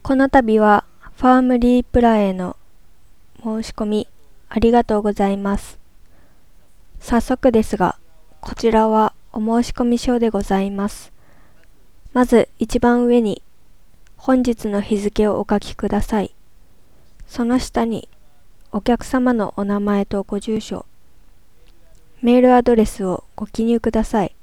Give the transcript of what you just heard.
この度はファームリープラへの申し込みありがとうございます。早速ですが、こちらはお申し込み書でございます。まず一番上に本日の日付をお書きください。その下にお客様のお名前とご住所、メールアドレスをご記入ください。